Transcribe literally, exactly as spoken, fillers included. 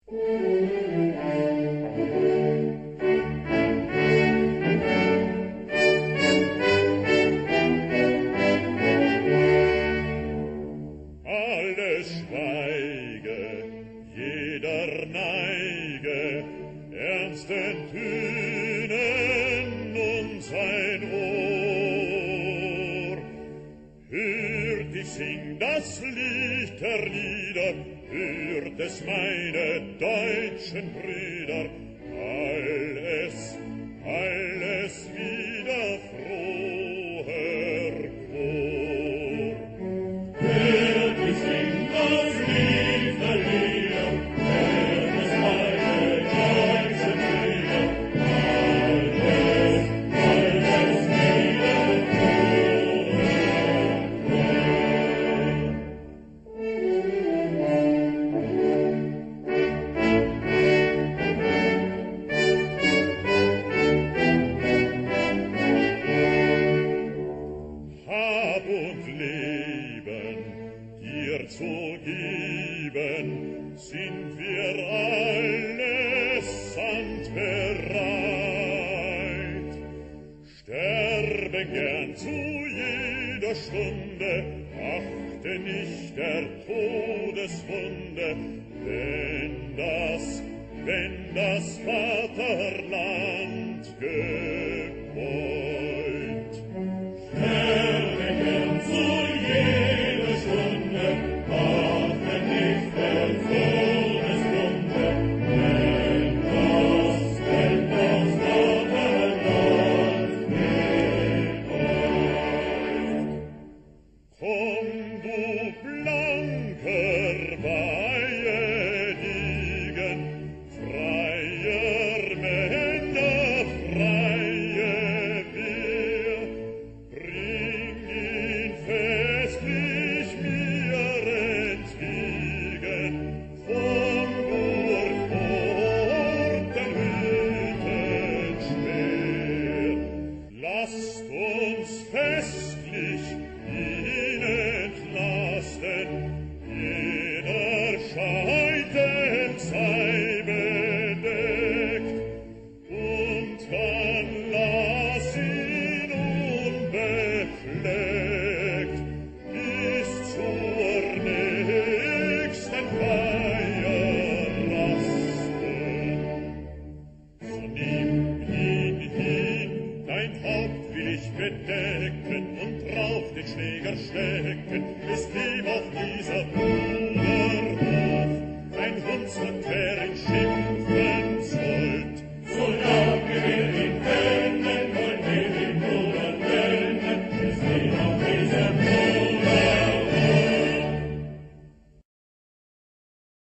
Alles schweige, jeder neige, ernsten Tönen uns ein Ohr. Hört, ich sing das Lied der Lieder, hört es, meine deutschen Brüder, alles, alles wieder froher Chor. Hört, ich sing das Lied der Lieder, hört es, meine deutschen Brüder, alles, alles wieder Hab und Leben dir zu geben, sind wir allesamt bereit. Sterben gern zu jeder Stunde, achte nicht der Todeswunde, wenn das, wenn das Vaterland gebeut. Sterben gern zu jeder Stunde, achte nicht der Todeswunde, wenn das, wenn das Vaterland gebeut. Komm, du blanker Weihe-Diegen, freier Männer, freie wir, bring ihn festlich mir entgegen, vor